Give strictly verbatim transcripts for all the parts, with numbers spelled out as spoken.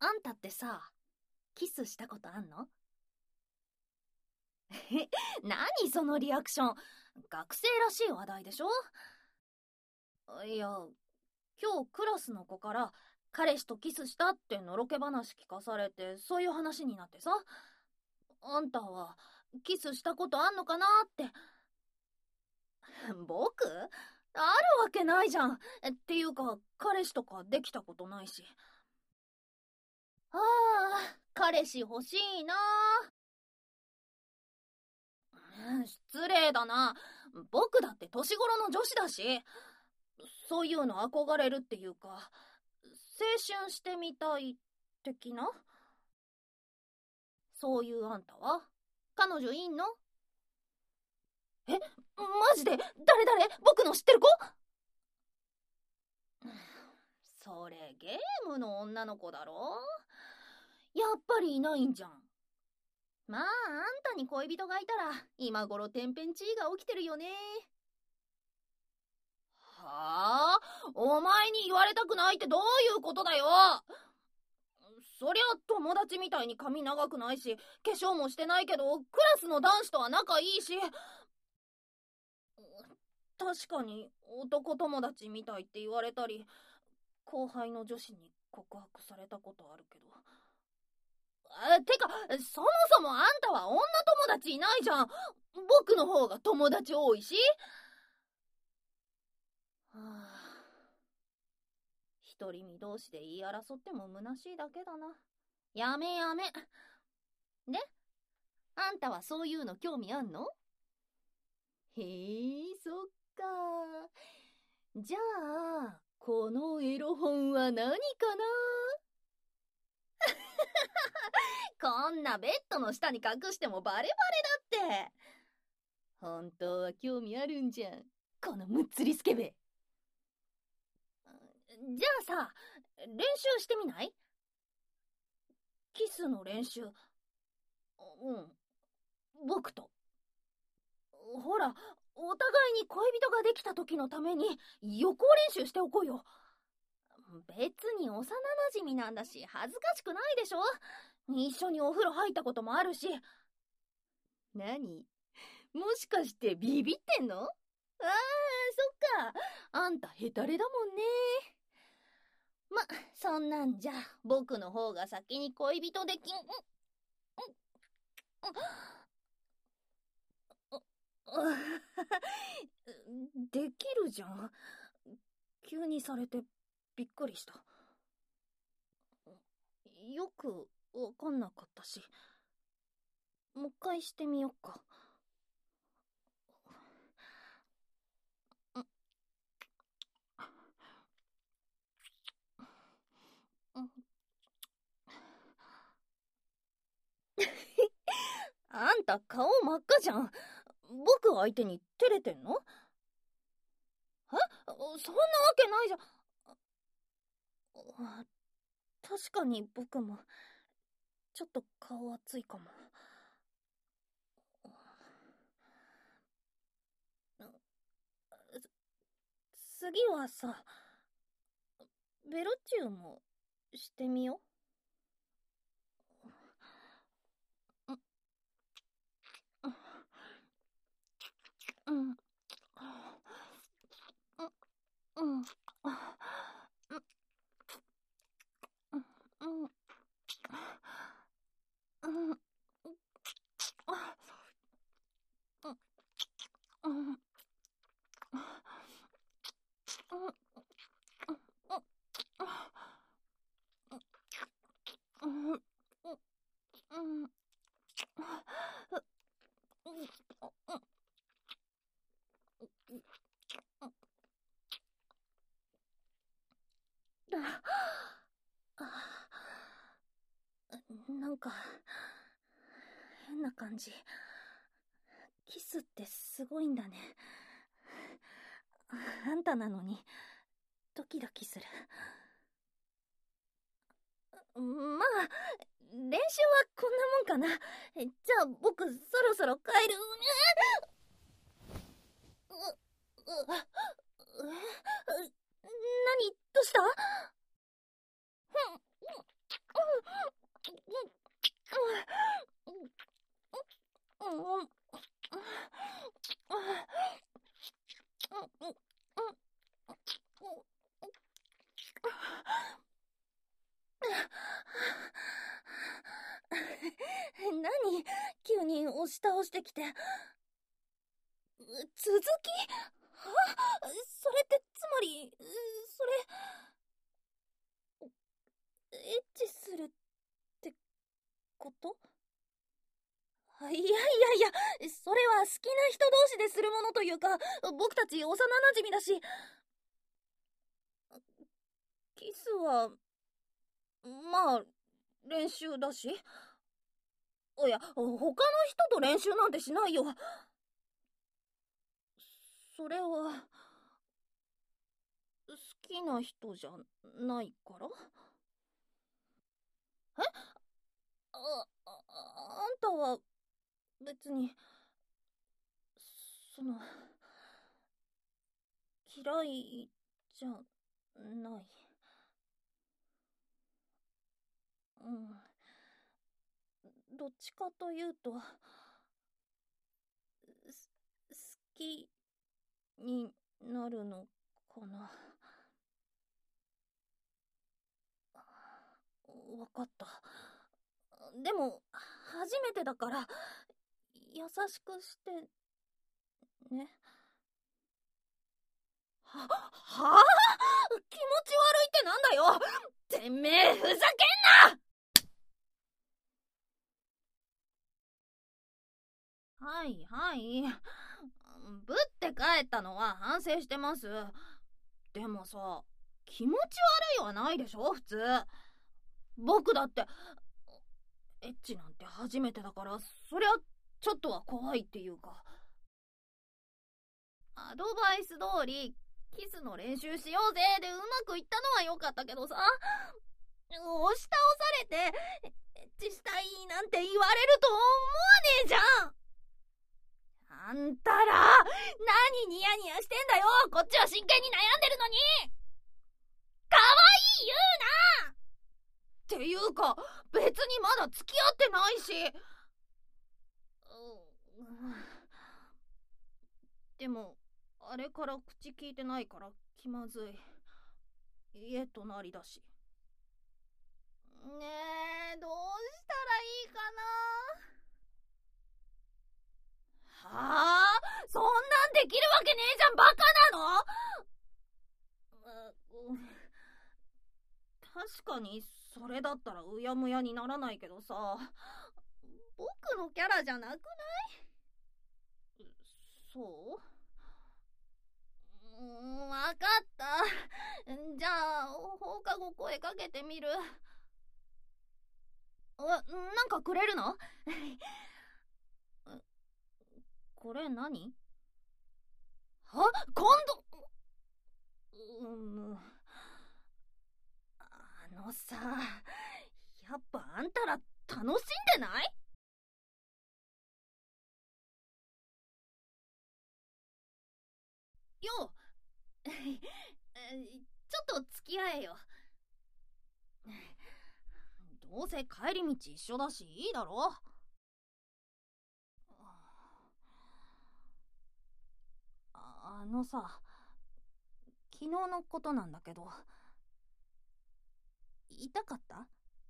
あんたってさ、キスしたことあんの？何そのリアクション。学生らしい話題でしょ？いや、今日クラスの子から彼氏とキスしたってのろけ話聞かされて、そういう話になってさ。あんたはキスしたことあんのかなって。僕？あるわけないじゃん。っていうか、彼氏とかできたことないし。ああ、彼氏欲しいな。失礼だな。僕だって年頃の女子だし、そういうの憧れるっていうか、青春してみたい的な。そういうあんたは彼女いんの？え、マジで？誰誰？僕の知ってる子？それゲームの女の子だろ？やっぱりいないんじゃん。まあ、あんたに恋人がいたら今頃天変地異が起きてるよね。はあ？お前に言われたくないってどういうことだよ。そりゃ友達みたいに髪長くないし、化粧もしてないけど、クラスの男子とは仲いいし。確かに男友達みたいって言われたり、後輩の女子に告白されたことあるけど。あ、てか、そもそもあんたは女友達いないじゃん。僕の方が友達多いし。はあ、独り身同士で言い争っても虚しいだけだな。やめやめ。で、あんたはそういうの興味あんの？へえ、そっか。じゃあ、このエロ本は何かな？こんなベッドの下に隠してもバレバレだって。本当は興味あるんじゃん、このむっつりスケベ。じゃあさ、練習してみない？キスの練習。うん、僕と。ほら、お互いに恋人ができた時のために予行練習しておこうよ。別に幼馴染なんだし恥ずかしくないでしょ？一緒にお風呂入ったこともあるし。何？もしかしてビビってんの？ああ、そっか。あんたヘタレだもんね。ま、そんなんじゃ僕の方が先に恋人できん。できるじゃん。急にされてびっくりした。よくわかんなかったし、もう一回してみよっか。あんた顔真っ赤じゃん。僕相手に照れてんの？え？そんなわけないじゃん。確かに僕もちょっと顔熱いかも。次はさ、ベロチューもしてみよう。うん。うん。うん。うん。うん。うん。なんか変な感じ。キスってすごいんだね。あんたなのにドキドキする。まあ、練習はこんなもんかな。じゃあ僕そろそろ帰る。何？どうした？ し倒してきて。続き？は？それってつまり、それ、エッチするってこと？いやいやいや、それは好きな人同士でするものというか、僕たち幼馴染だし。キスは、まあ、練習だし。いや、他の人と練習なんてしないよ。それは、好きな人じゃないから？え？あ、あ、あんたは、別に、その、嫌いじゃない。うん。どっちかというと、す、好きになるのかな。わかった。でも、初めてだから、優しくして、ね。は、はぁ？気持ち悪いってなんだよ！てめえ、ふざけんな！はいはい。ぶって帰ったのは反省してます。でもさ、気持ち悪いはないでしょ、普通。僕だって、エッチなんて初めてだから、そりゃ、ちょっとは怖いっていうか。アドバイス通り、キスの練習しようぜでうまくいったのは良かったけどさ、押し倒されて、エッチしたいなんて言われると思わねえじゃん。あんたら、何ニヤニヤしてんだよ。こっちは真剣に悩んでるのに。かわいい言うな。っていうか、別にまだ付き合ってないし。でも、あれから口聞いてないから気まずい。家隣だし。ねえ、どうしたらいいかな。はあ？そんなんできるわけねえじゃん、バカなの？確かにそれだったらうやむやにならないけどさ、僕のキャラじゃなくない？そう？うーん、わかった。じゃあ放課後声かけてみる。あ、なんかくれるの？これ何？あ、今度。うーん、あのさ、やっぱあんたら楽しんでない？よちょっと付き合えよ。どうせ帰り道一緒だしいいだろ。あ、あのさ、昨日のことなんだけど、痛かった？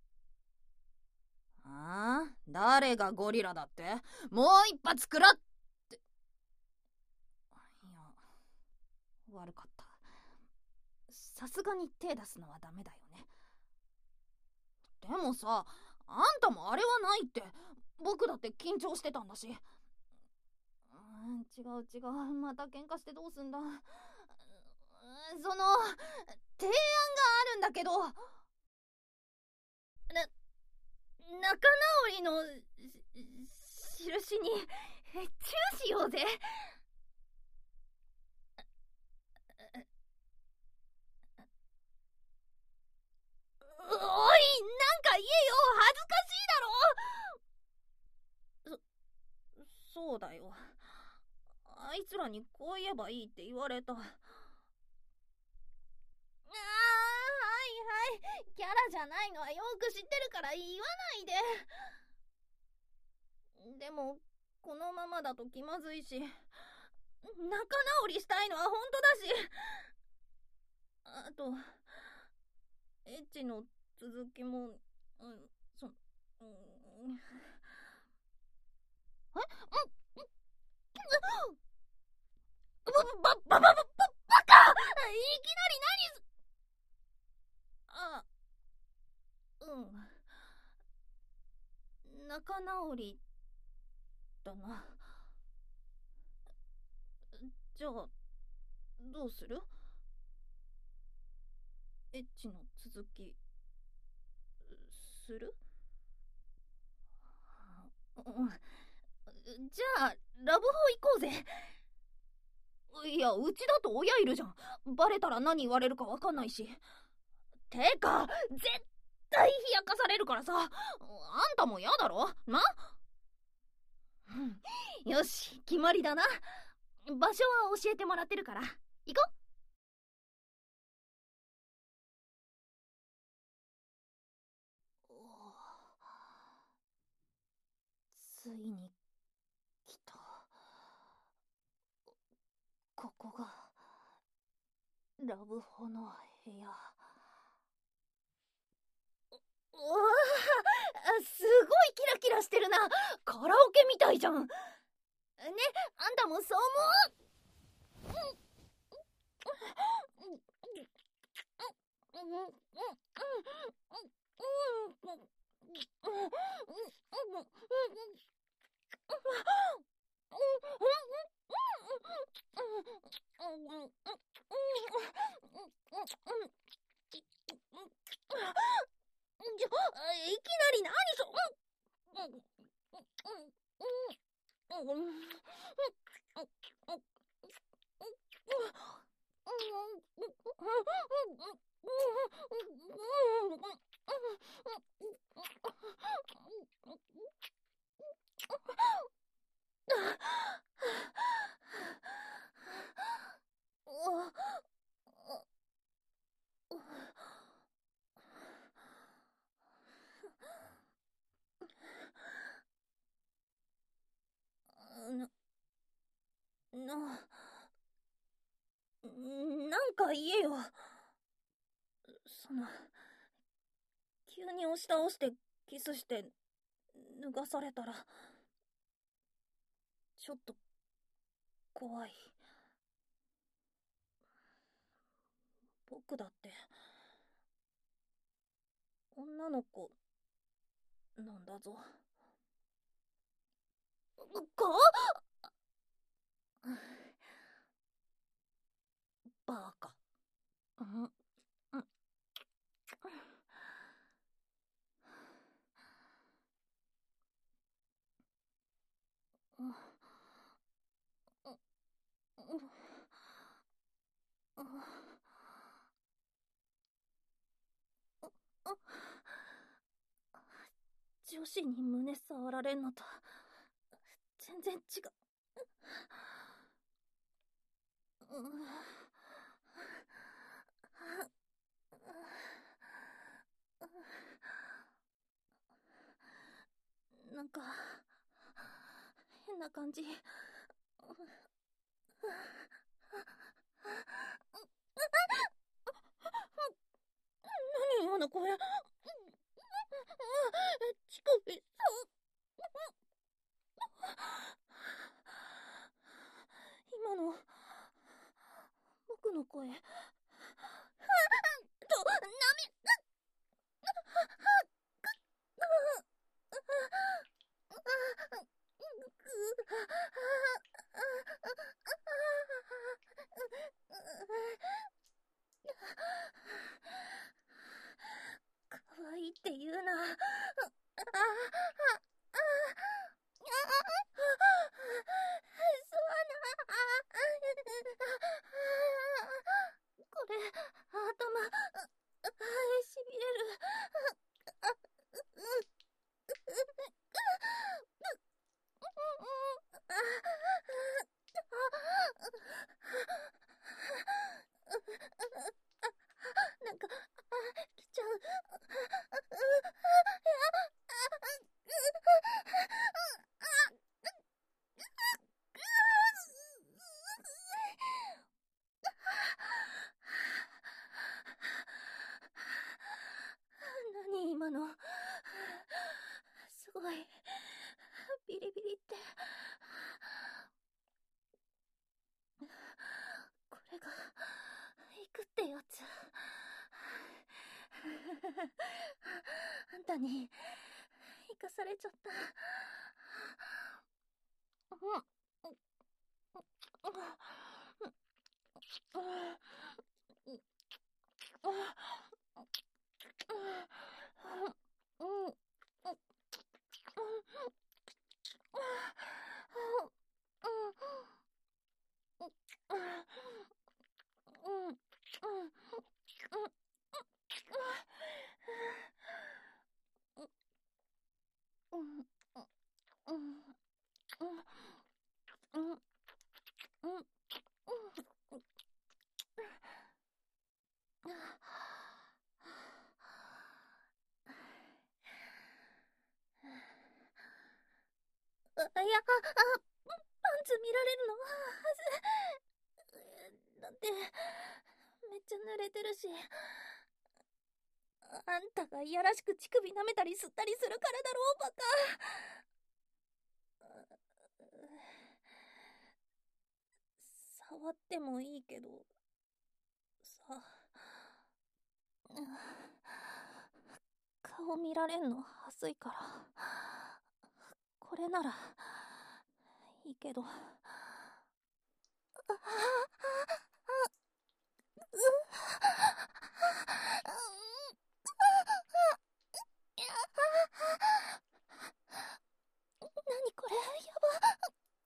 ああ、誰がゴリラだって？もう一発食らって。いや、悪かった。さすがに手出すのはダメだよね。でもさ、あんたもあれはないって。僕だって緊張してたんだし。うん、違う違う、また喧嘩してどうすんだ。その提案があるんだけど、な仲直りのし印にチューしようぜ。おい、なんか言えよ。恥ずかしいだろ。そ、そうだよ。あいつらにこう言えばいいって言われた。ああ、はいはい。キャラじゃないのはよく知ってるから言わないで。でも、このままだと気まずいし、仲直りしたいのは本当だし。あと、エッチの続きも、うん、そ、うん、 え、ん、ば、ば、ば、ば、ば、ば、バカ！いきなり何す、あ、うん。仲直りだな。じゃあ、どうする？エッチの続き、する？うん。じゃあ、ラブホ行こうぜ。いや、うちだと親いるじゃん。バレたら何言われるかわかんないし。てか、絶対冷やかされるからさ。あんたも嫌だろな。よし、決まりだな。場所は教えてもらってるから。行こう。ついに来た。ここがラブホの部屋。うわあ、すごいキラキラしてるな。カラオケみたいじゃん。ね、あんたもそう思う？いきなり何そ、な、な、なんか言えよ。その、急に押し倒してキスして脱がされたら、ちょっと怖い。僕だって女の子なんだぞ。か？バカ。うん、うん、女子に胸触られんのと全然違う。なんか変な感じ。何今の声。乳首、そう。今の僕の声。と、なめ、かわいいって言うな。これ、頭、しびれる。なんか、来ちゃう。何今の。すごい。ビリビリって。 あんたに生かされちゃった。いや、あ、あ、パンツ見られるのはず。だって、めっちゃ濡れてるし。あんたがいやらしく乳首舐めたり吸ったりするからだろう、バカ。触ってもいいけど、さ。顔見られんのはずいから。これなら、いいけど。何これ、やば。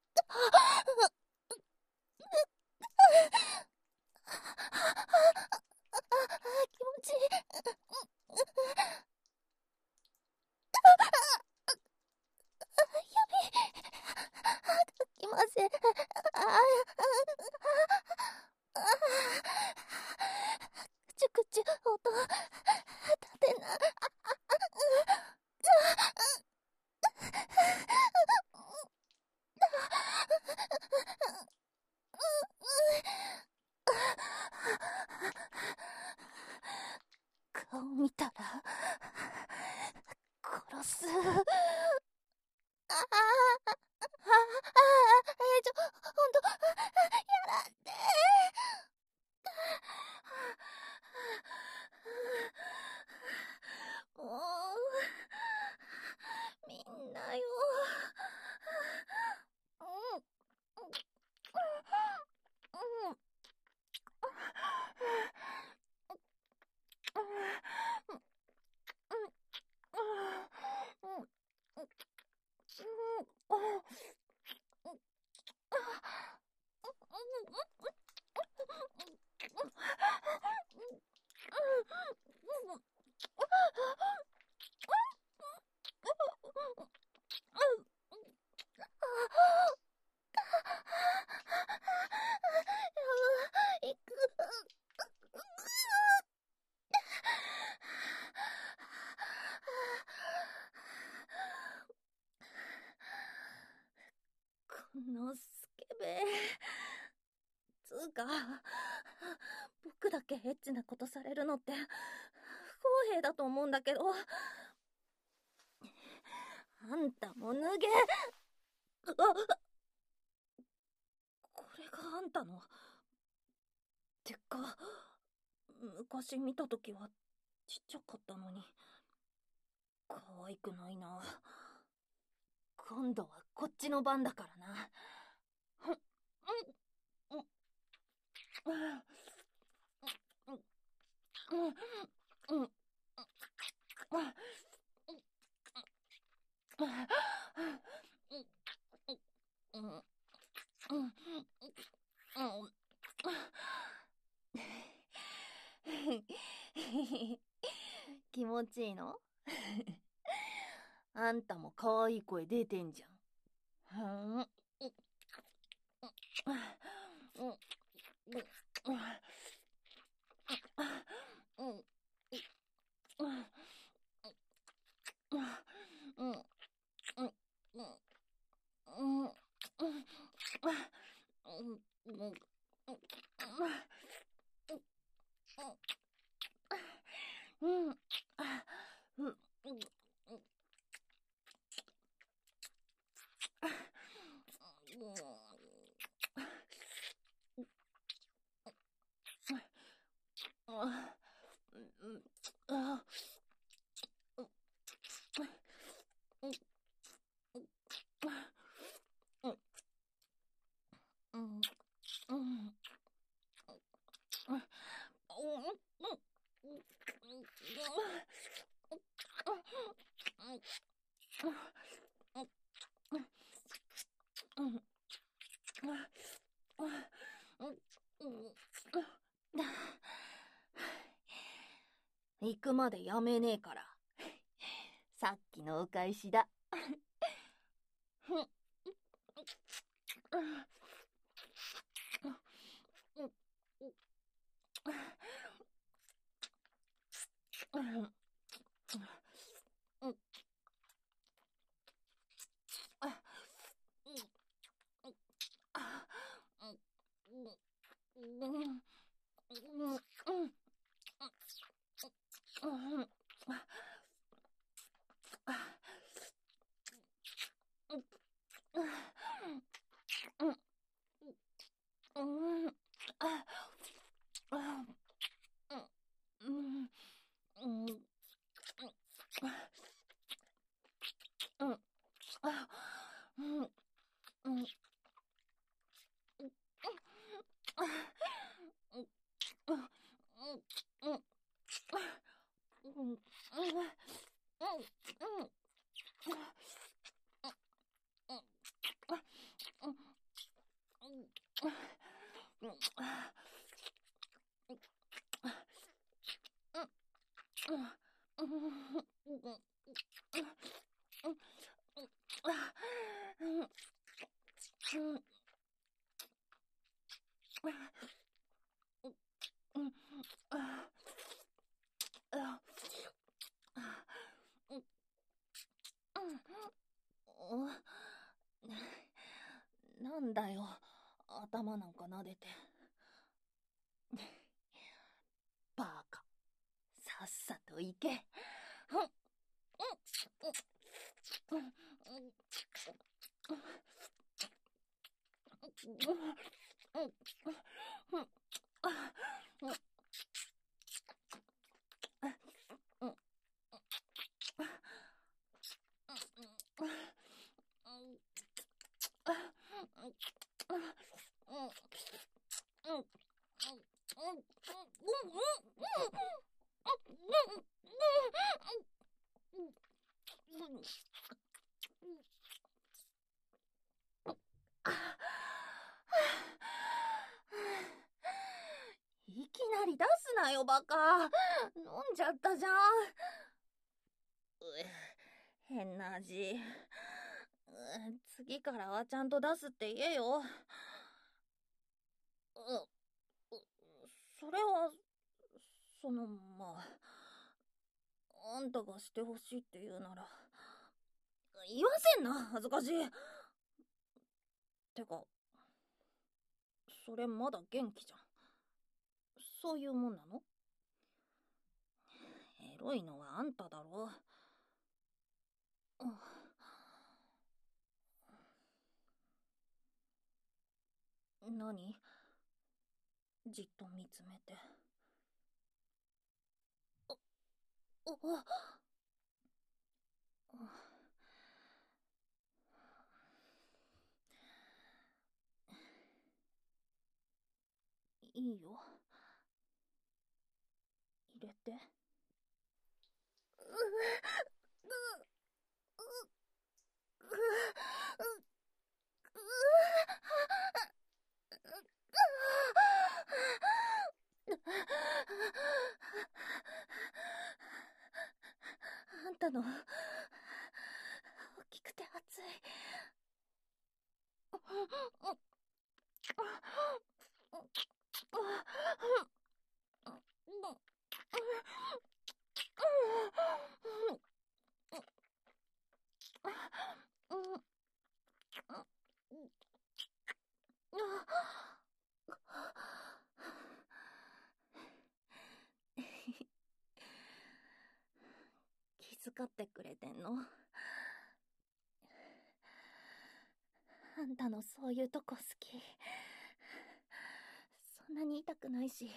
気持ちいい。指、きません。くちゅくちゅ音立てな。顔見たら殺す。ああ、ああ、え、ちょ、ほんと、やらんで。もう、みんなよ。うん、うん、うん。このスケベ。つうか、僕だけエッチなことされるのって不公平だと思うんだけど。あんたも脱げ。あ、これがあんたの。てか、昔見たときはちっちゃかったのに。可愛くないな。今度はこっちの番だからな。気持ちいいの？あんたも可愛い声出てんじゃん。あまでやめねえから。さっきのお返しだ。なんだよ、頭なんか撫でて。バカ、さっさと行け。いきなり出すなよ、バカ。飲んじゃったじゃん。変な味。次からはちゃんと出すって言えよ。それは、その、まあ、あんたがしてほしいって言うなら、言わせんな、恥ずかしい。てか、それまだ元気じゃん。そういうもんなの？エロいのはあんただろ。何？じっと見つめて。あ、あ、いいよ。入れて。あんたの大きくて熱い。気遣ってくれてんの？あんたのそういうとこ好き。そんなに痛くないし。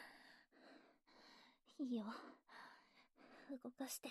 いいよ。動かして。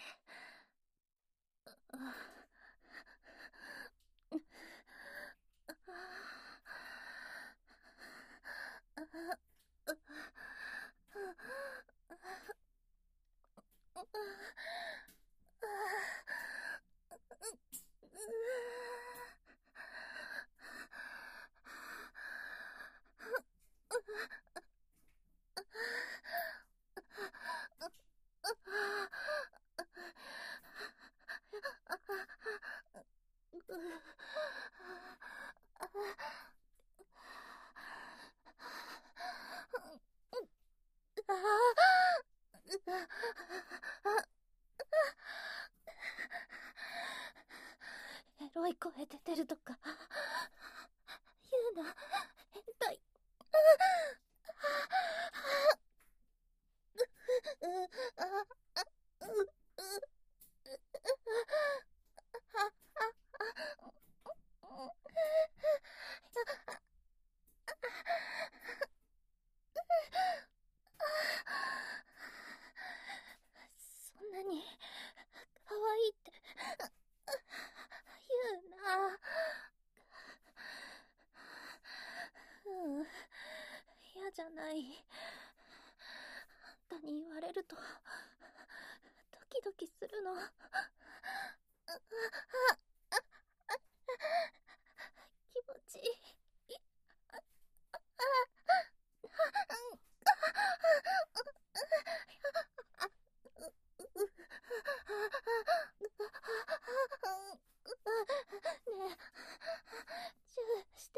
い声出てるとか言うな、変態。そんなに可愛いって言うな。うん、嫌じゃない。あんたに言われるとドキドキするの。気持ちいい。ねえ、チューして。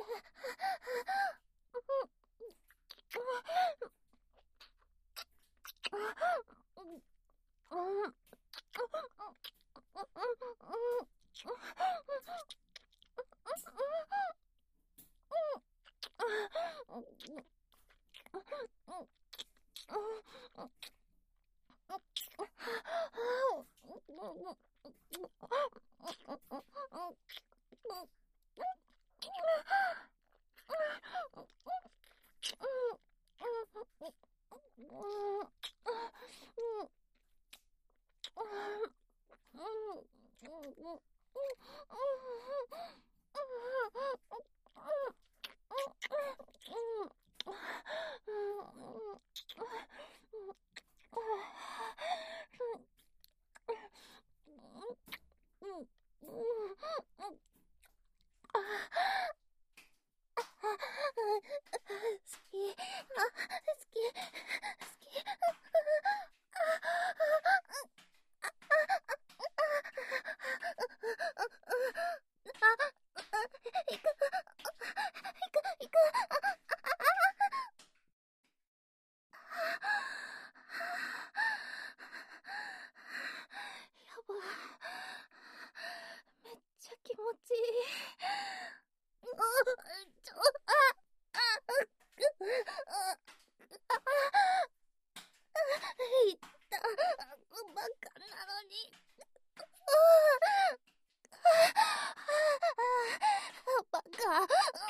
気持ちいい。ちょ、あ、あ、いった。バカなのに。バカ。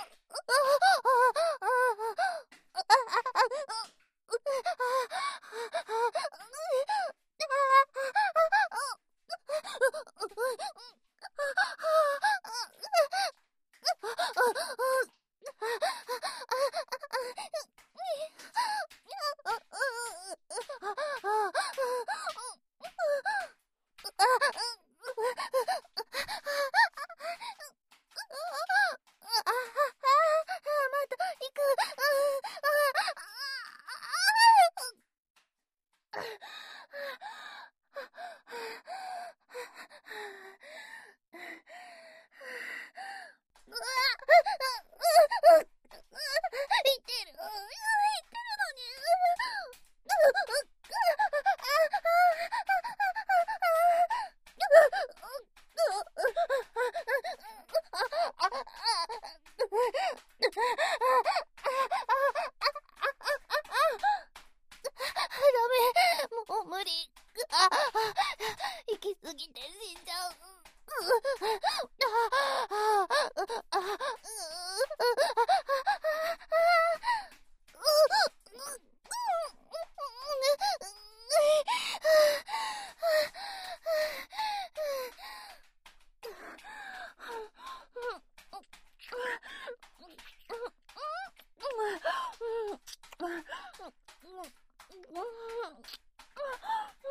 息すぎて死んじゃう。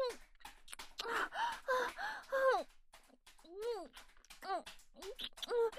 うん。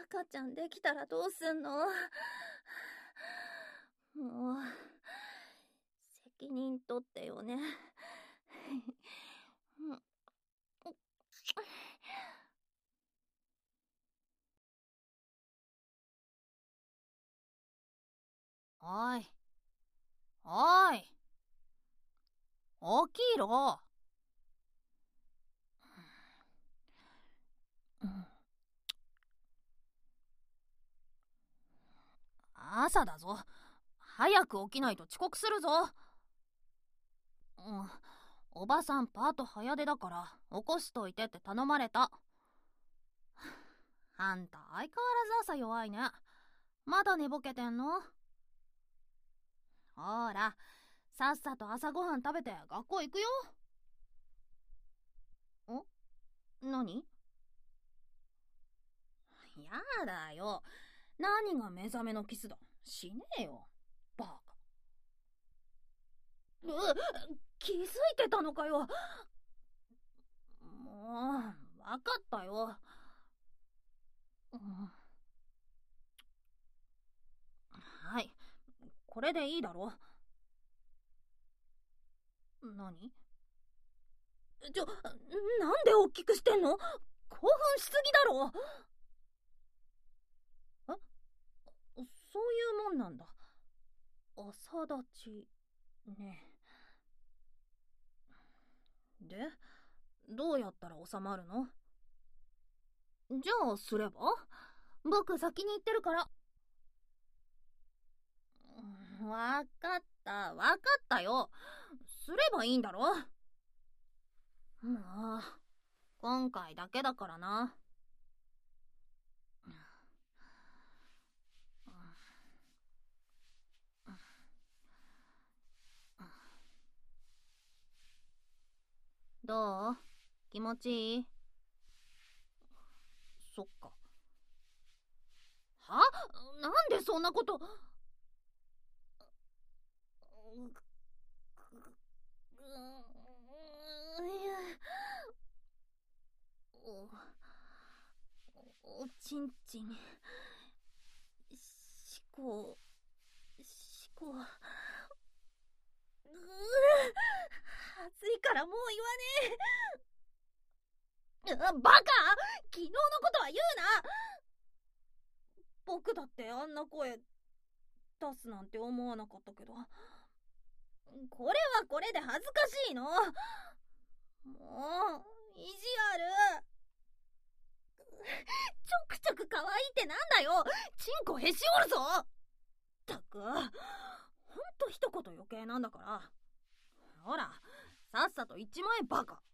赤ちゃんできたらどうすんの？もう、責任取ってよね。 おい。おい。起きろ。朝だぞ。早く起きないと遅刻するぞ。うん。おばさんパート早出だから起こしといてって頼まれた。あんた相変わらず朝弱いね。まだ寝ぼけてんの？ほら、さっさと朝ごはん食べて学校行くよ。ん？何？やだよ。何が目覚めのキスだ。しねえよ。バカ。 う、気づいてたのかよ。もう、わかったよ。うん、 はい、これでいいだろ。何？ ちょ、なんで大きくしてんの？興奮しすぎだろ。 え？そういうもんなんだ。朝立ちね。で、どうやったら収まるの？じゃあすれば？僕先に行ってるから。わかった、わかったよ。すればいいんだろ。もう、今回だけだからな。どう？気持ちいい？そっか。は？なんでそんなこと。お、おちんちん、しこ、しこ、うー、 暑いからもう言わねえ。バカ！昨日のことは言うな。僕だってあんな声出すなんて思わなかったけど、これはこれで恥ずかしいの。もう意地悪。ちょくちょく可愛いってなんだよ。チンコへし折るぞ。ったく、ほんと一言余計なんだから。ほら、さっさと行っちまえバカ。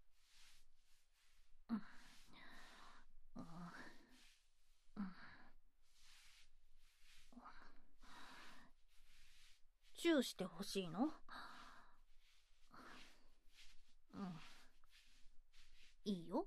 チューしてほしいの？うん、いいよ。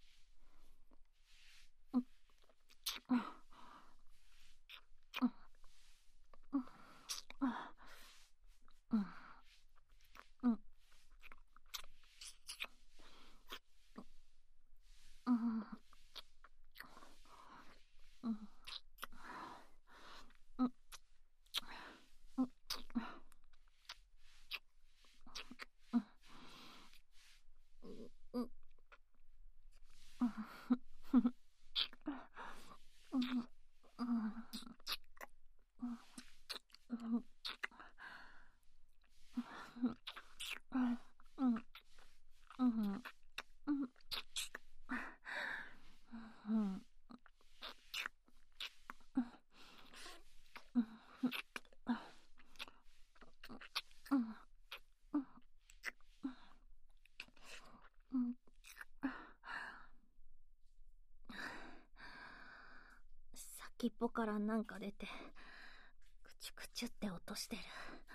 先っぽからなんか出て、くちゅくちゅって音してる。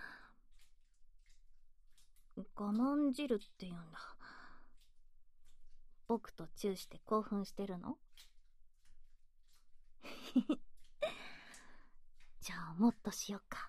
我慢汁って言うんだ。僕とチューして興奮してるの？じゃあもっとしよっか。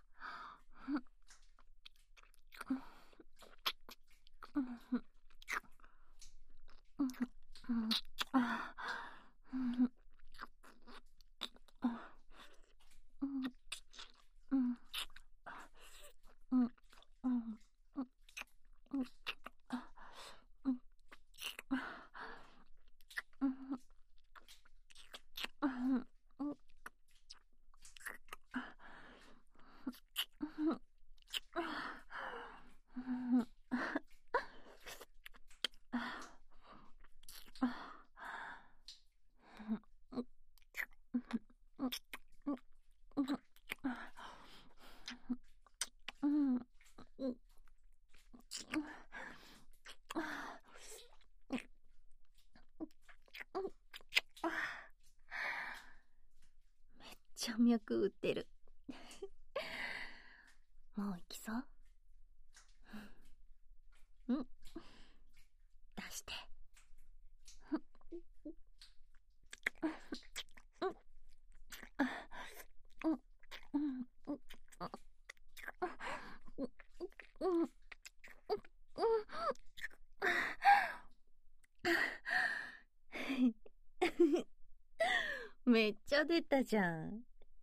が出たじゃん。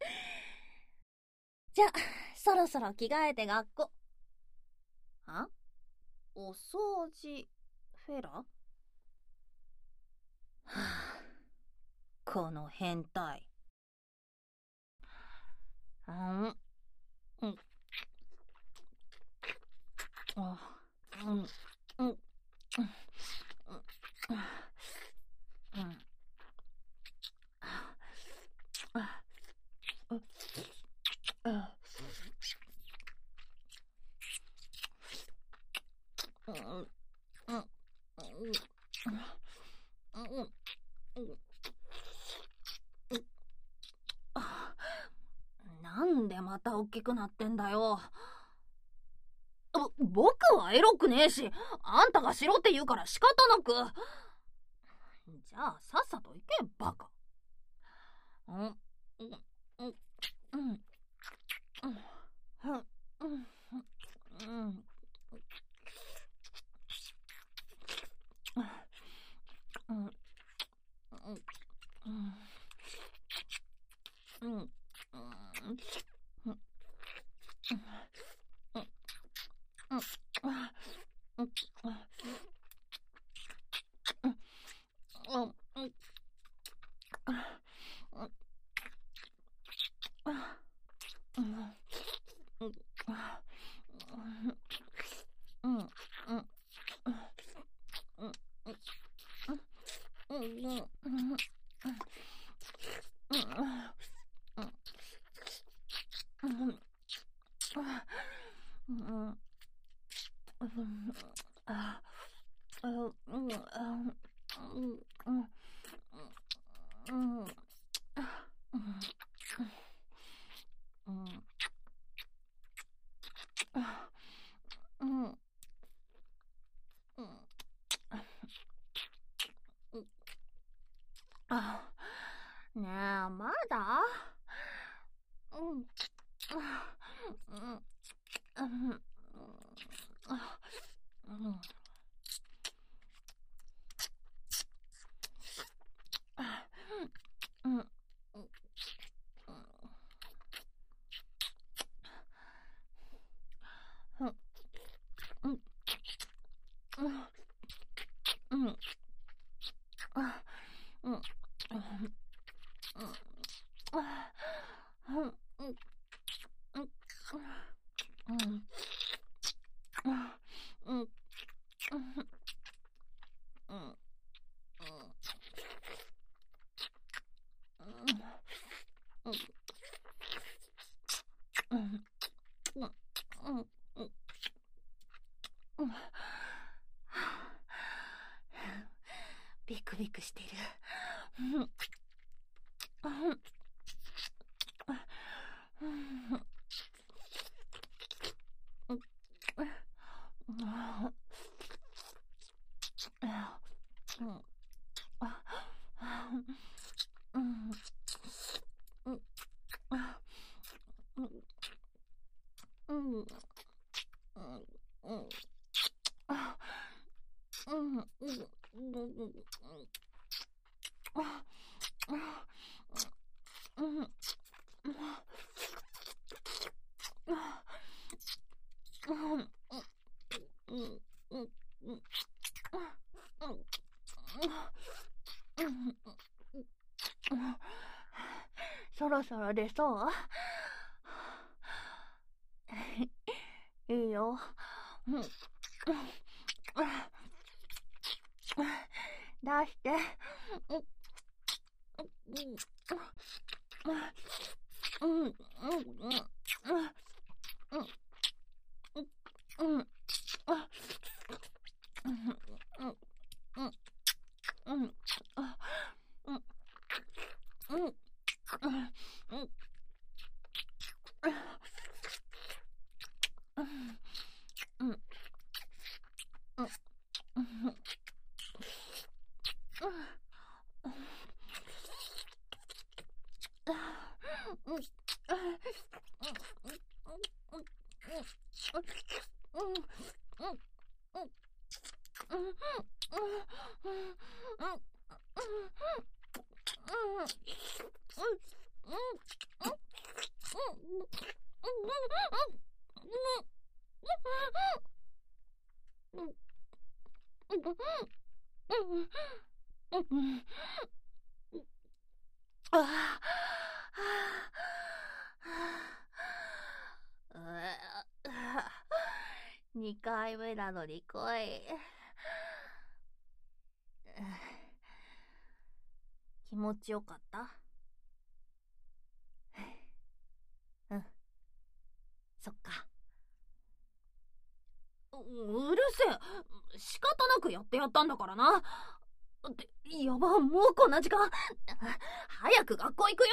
じゃ、そろそろ着替えて学校。あ？お掃除フェラ？はあ、この変態。うん、うん、あ、うん、うん、うん、うん、うん、あ、あ、うん、うん、うん、うん、なんでまた大きくなってんだよ。ぼ、僕はエロくねえし、あんたがしろって言うから仕方なく。じゃあさっさと行け、バカ。うん、うん、うん、うん、うん、うん、うん、うん、うん、うん、うん、ねえ、まだ？うん、うん、うん、うん、うん、ビクビクしてる。そろそろ出そう？いいよ。出して。 にかいめなのに来い。気持ちよかった？うん。そっか。う、うるせえ。仕方なくやってやったんだからな。って、やば、もうこんな時間。早く学校行くよ。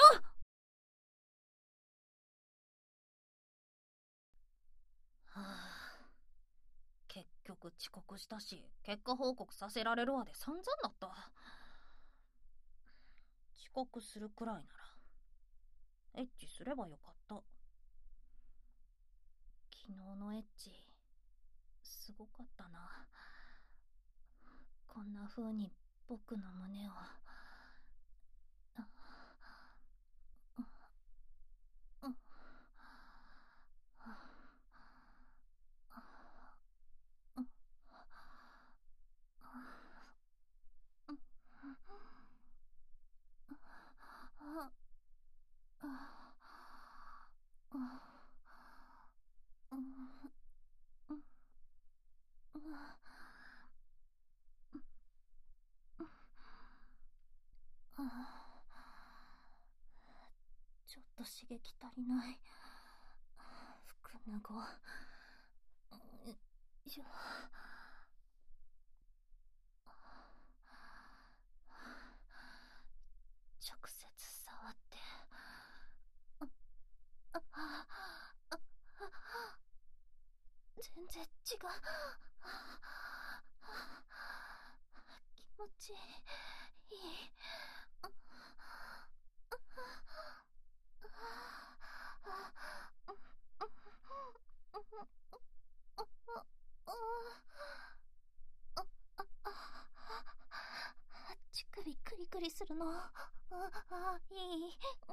はあ、結局遅刻したし、結果報告させられるわで散々だった。遅刻するくらいならエッチすればよかった。昨日のエッチすごかったな。こんな風に僕の胸をちょっと刺激足りない。服脱ごう。よいしょ。直接触って全然違う。気持ちいい。乳首クリクリするの。ああ、いい。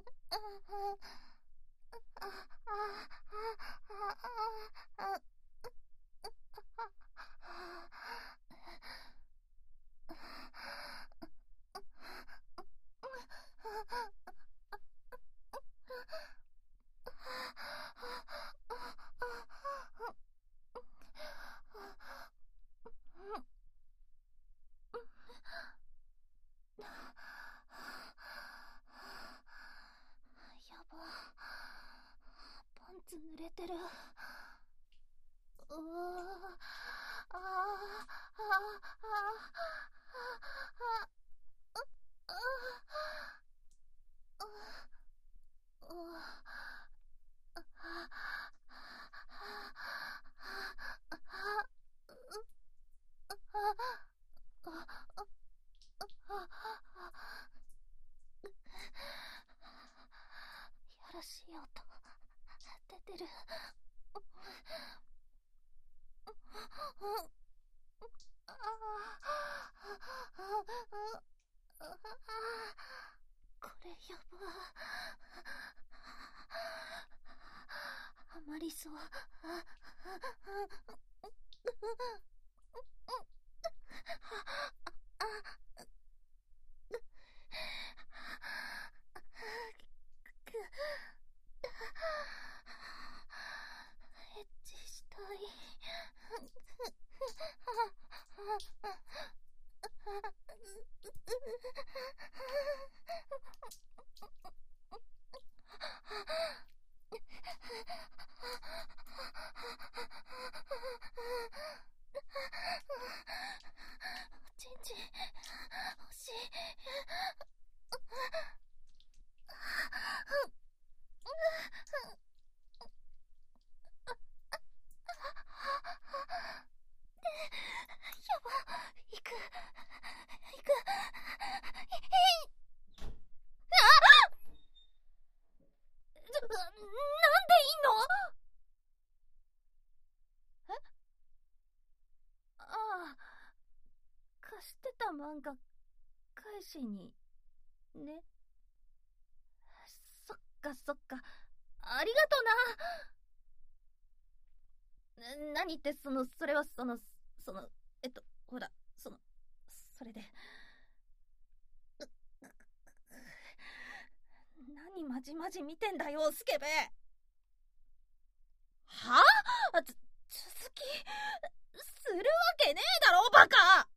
やば、パンツ濡れてる。うわあ、ああ、あやらしい音出てる。これやば。ハマりそう。エッチしたい。おちんちん欲しい。やば、行く行く。ああ、なんでいんの？え？ああ、貸してた漫画返しにね。そっかそっか、ありがとな。 何って、その、それはその、その、えっと、ほら、その、それで。何まじまじ見てんだよ、スケベ。はぁ、つ、続き、するわけねえだろ、バカ。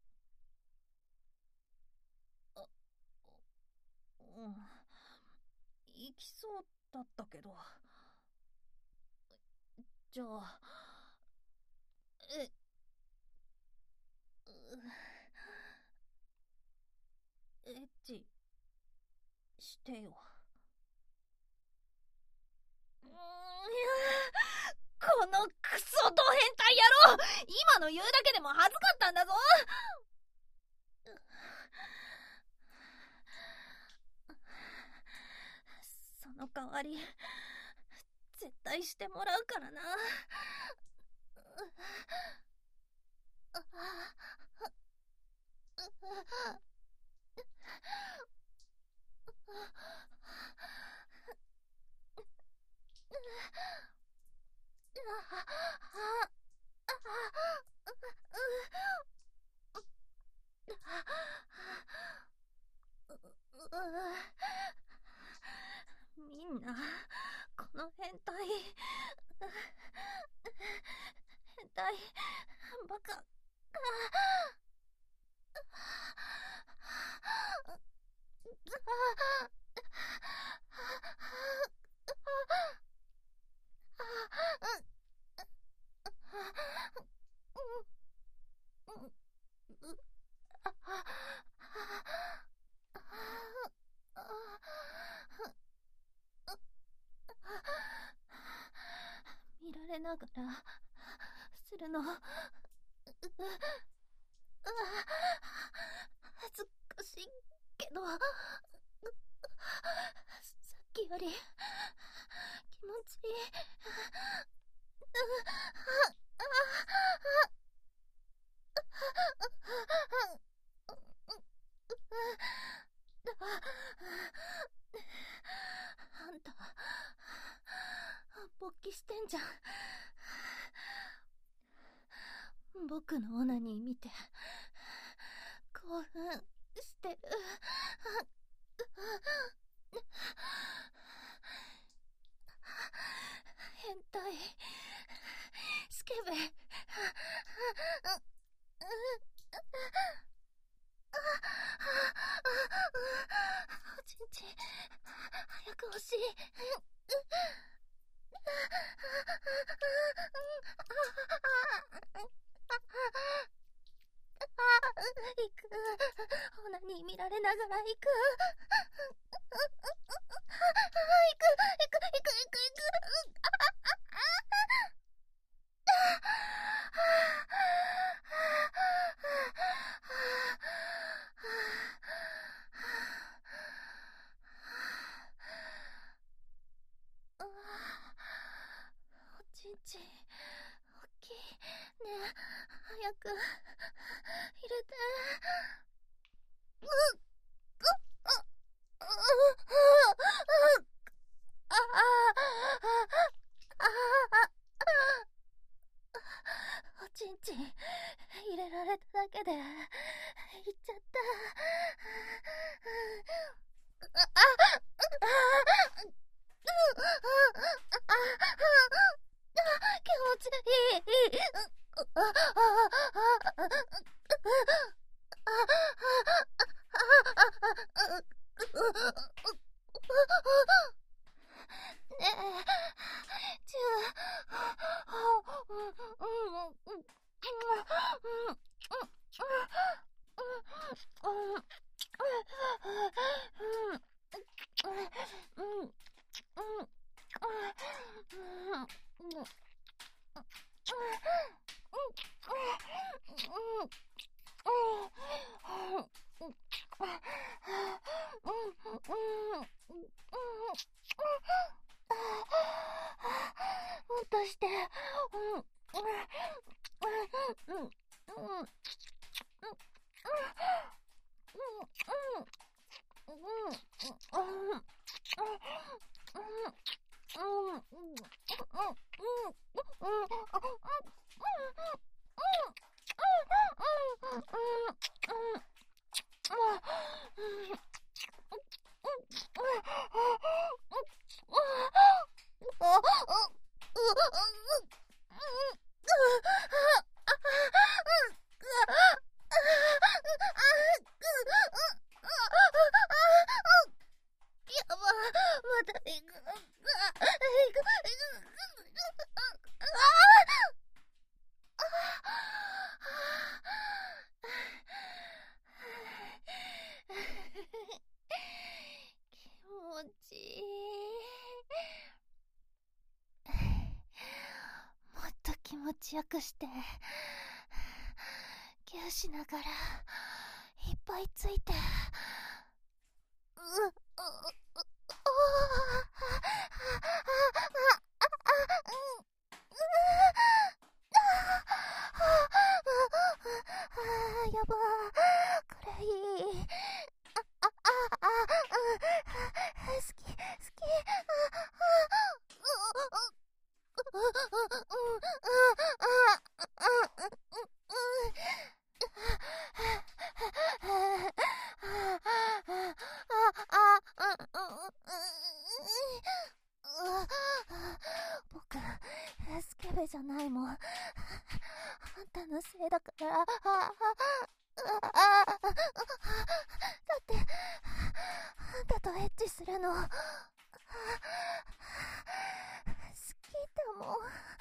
うん。行きそうだったけど。じゃあ、え、エッチしてよ。うーん、このクソド変態野郎、今の言うだけでも恥ずかったんだぞ。その代わり絶対してもらうからな。みんなこの変態変態バカ見られながらするの恥ずかしいけど、さっきより気持ちいい。あんた勃起してんじゃん。僕のオナニー見て興奮してる。変態スケベ。おちんちん早く欲しい。行く。オナニー見られながら行く。行く行く行く行く行く。おちんちん大きいね。早く入れて。うっおちんちん入れられただけでいっちゃった。気持ちいい。ねえ、チもっとして。 気持ちよくして、ギューしながらいっぱいついて、う、う、う、やばー、これいい。あ、あ、あ、あ、好き、好き。僕、スケベじゃないもん。あんたのせいだから。だって、あんたとエッチするの、好きだもん。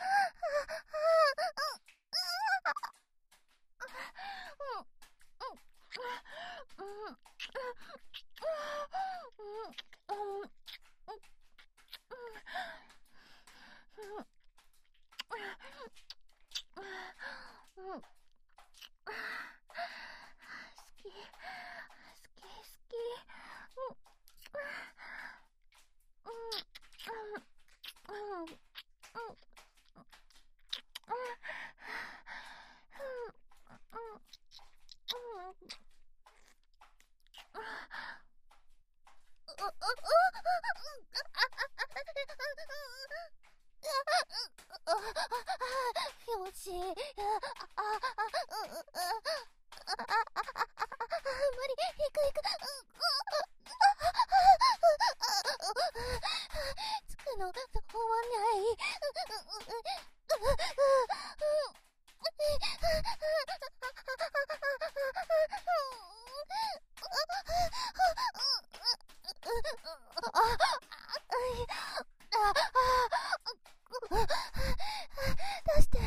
気持ちいい。あ、あ、あ、あ、あ、あ、あ、無理、行く行く。つくの、終わんない。出して。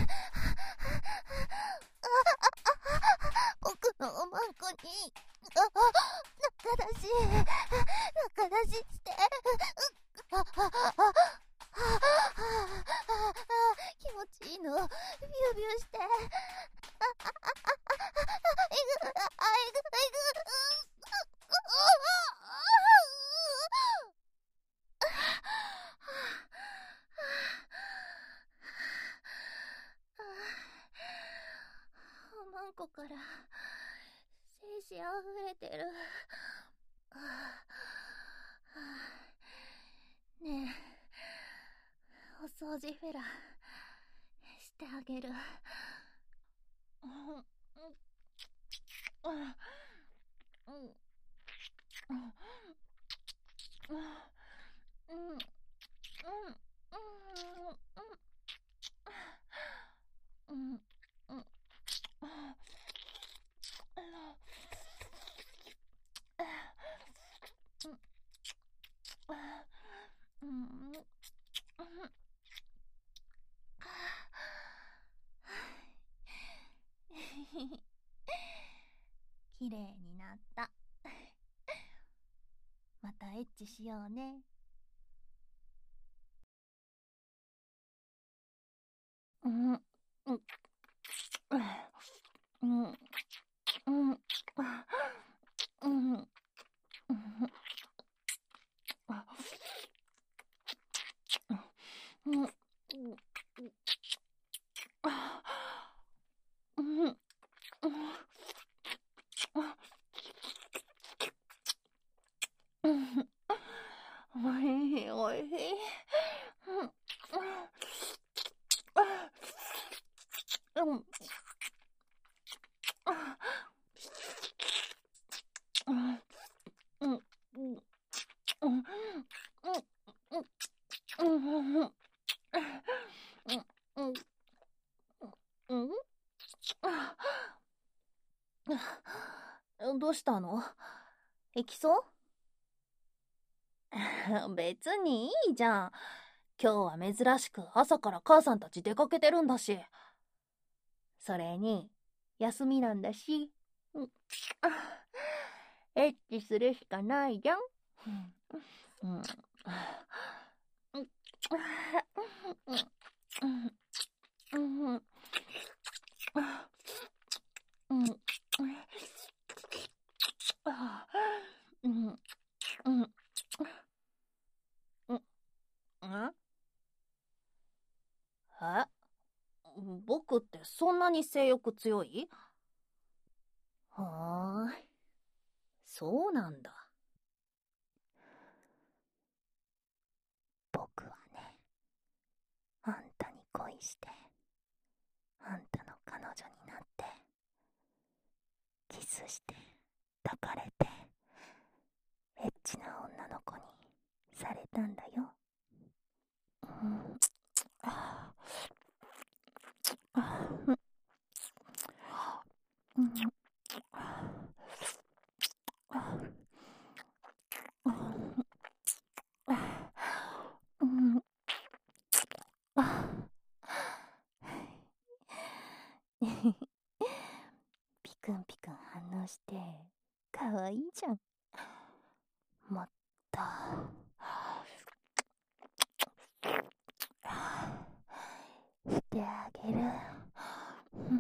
僕のおまんこに、中出し、中出しして。気持ちいいの。ビュービューして。おまんこから精子あふれてる。ねえ、お掃除フェラしてあげる。きれいになった。またエッチしようね。うんうんうんうんうんうんおいしいおいしい。 どうしたの？行きそう？別にいいじゃん。今日は珍しく朝から母さんたち出かけてるんだし。それに、休みなんだし。エッチするしかないじゃん。うんうんえ？僕ってそんなに性欲強い？はーい。そうなんだ。僕はね、あんたに恋して、あんたの彼女になって、キスして、抱かれて、エッチな女の子にされたんだよ。うん、ああ、うん、うん、うん、ピクンピクン反応してかわいいじゃん。もっとしてあげる。うん、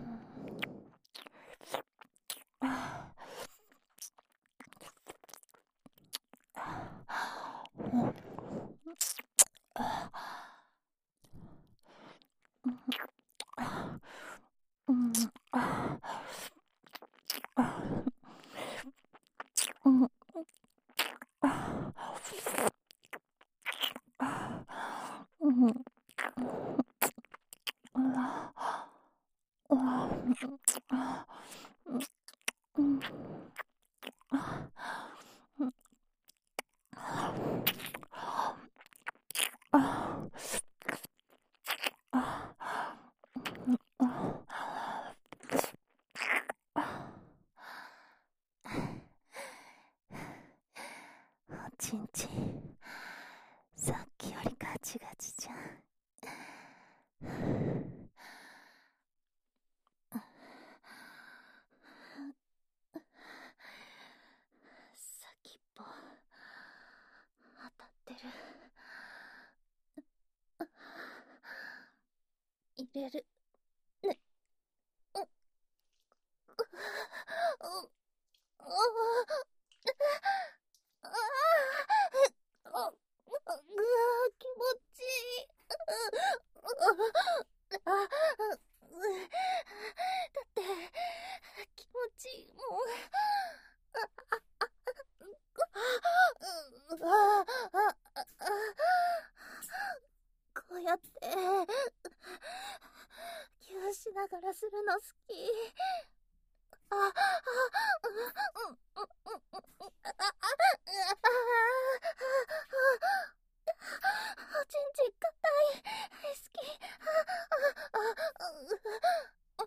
おちんちん、さっきよりガチガチじゃん。先っぽ当たってる。入れるね。うっうっ気持ちいい。だって気持ちいいもん。こうやってキューしながらするの好き。あ、あ、うん、うん、うん、うん、うん、あ、あ、おちんちん硬い。好き。あ、あ、あ、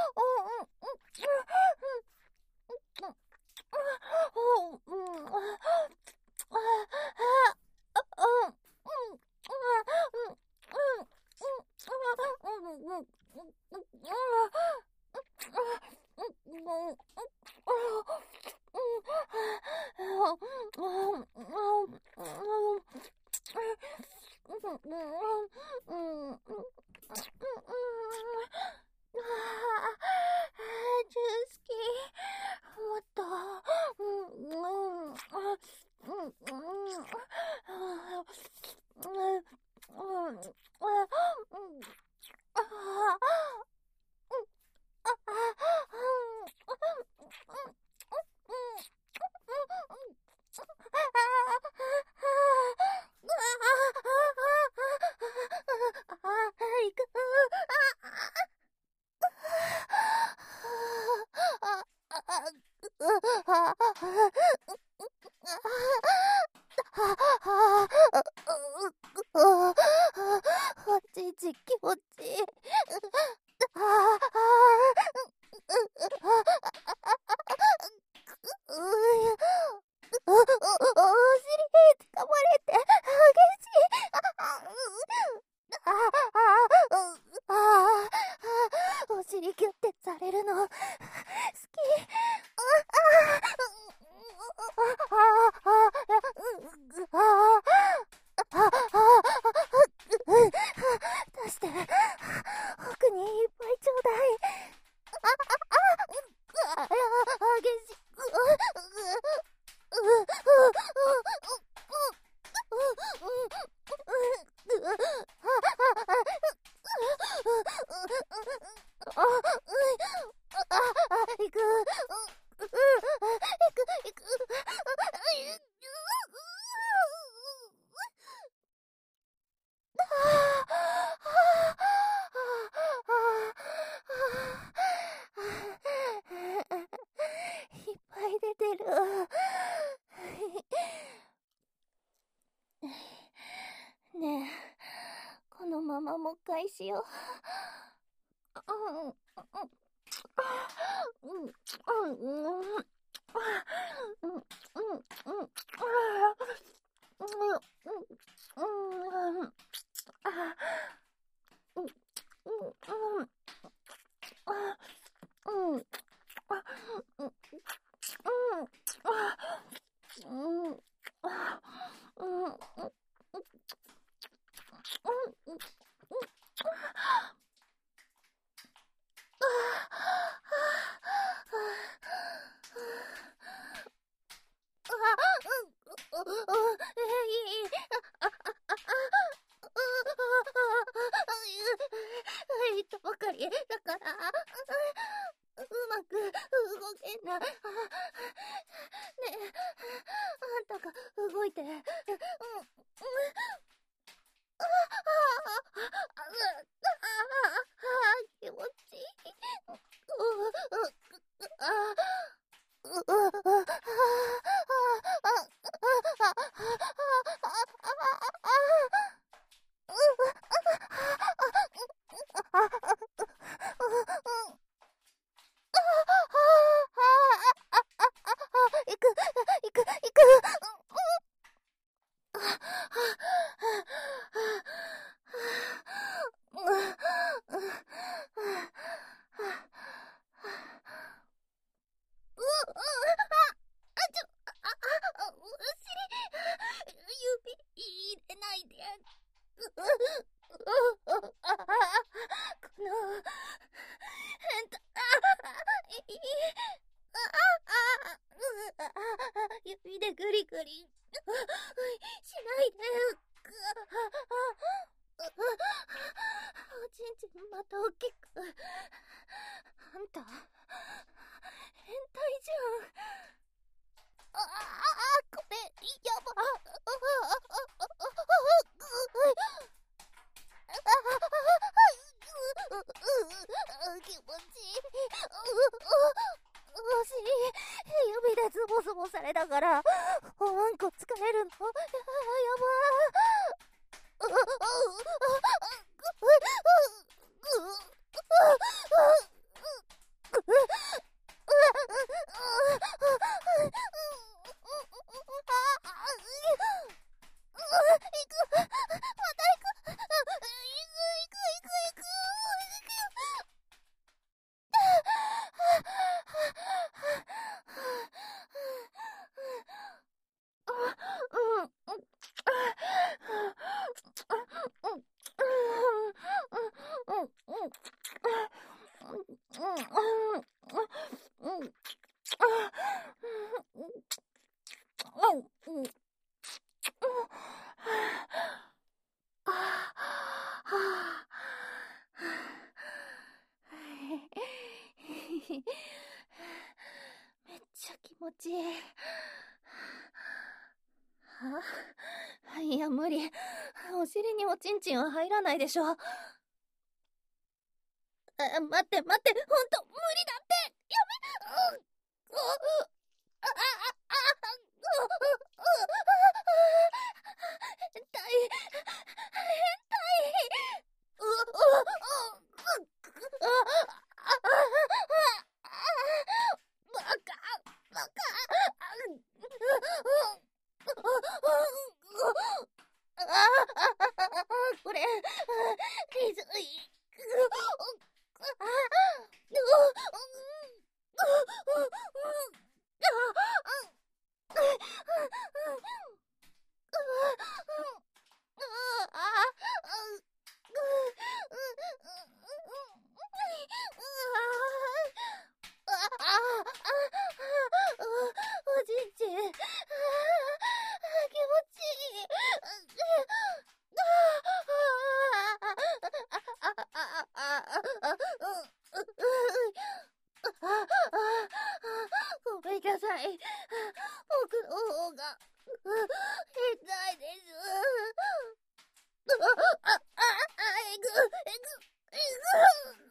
おちんちん気持ちいい。 あ、あ、あ、行く。行く、行く。いっぱい出てる。ねえ、このままもう一回しよう。いったばかりだからうまく動けない。ねえ、あんたが動いて。うん、うん、ああ、気持ちいい。行く、行く、行く。指入れないで。この変態、指でグリグリしないで。おちんちんまた大きく。あんた変態じゃん。ああ、これやば。気持ちいい。お尻、指でズボズボされたから、おわんこ疲れるの。やば。めっちゃ気持ちいい。は？いや、無理。お尻におちんちんは入らないでしょ。あ、待って待って、ほんと無理だって。やめ。ううあああ変態、変態。ううバカ、バカ。これ、ひどい。 ごめんなさい。僕の方が変態です。あ、あ、あ、えぐ、えぐ、えぐ。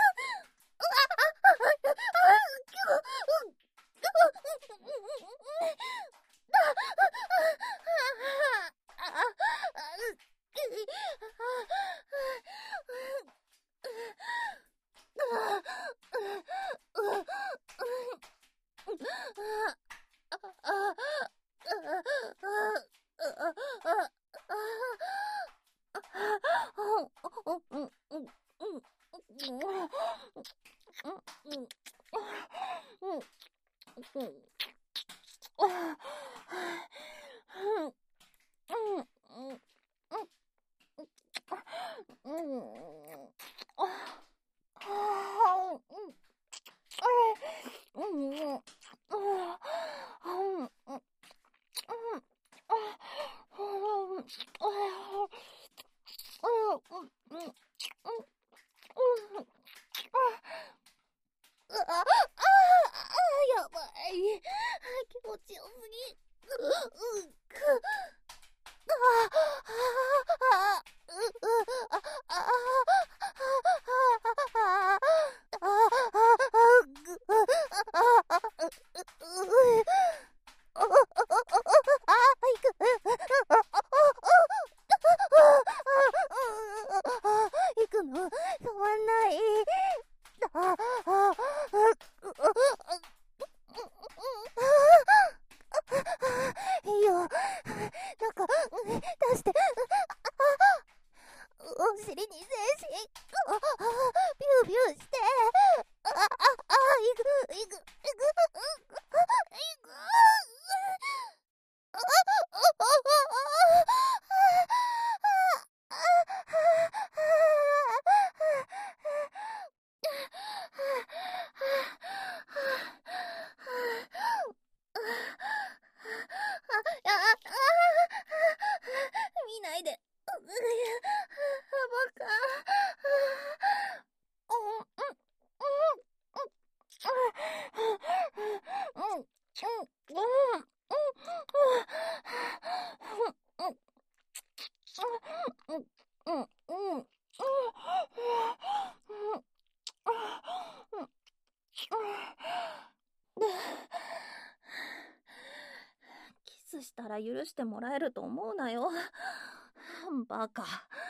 キスしたら許してもらえると思うなよ。バカ。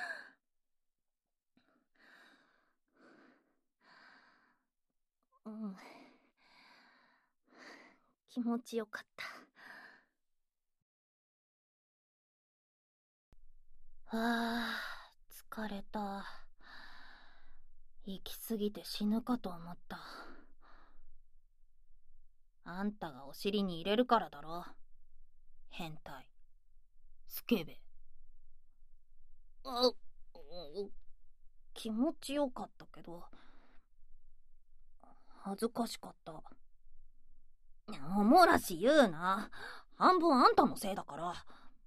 うん。気持ちよかった。はあ、疲れた。行き過ぎて死ぬかと思った。あんたがお尻に入れるからだろ。変態。スケベ。あ、気持ちよかったけど、恥ずかしかった。おもらし言うな。半分あんたのせいだから。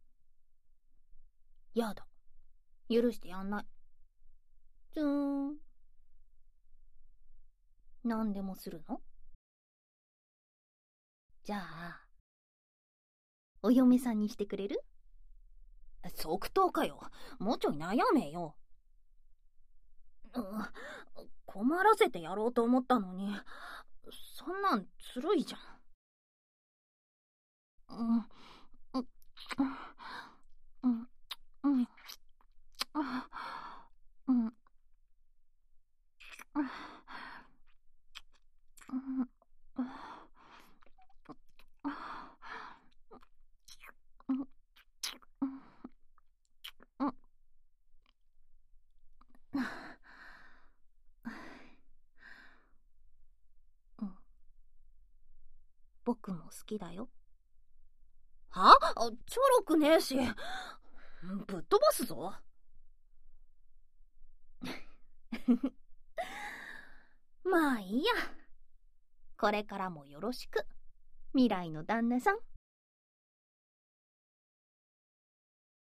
やだ。許してやんない。つーん。何でもするの？じゃあ、お嫁さんにしてくれる？即答かよ。もうちょい悩めよ。うん、困らせてやろうと思ったのに、そんなんずるいじゃん。うん、うん、うん、うん、うん、うん、僕も好きだよ。は？ちょろくねえし。ぶっ飛ばすぞ。まあいいや。これからもよろしく、未来の旦那さん。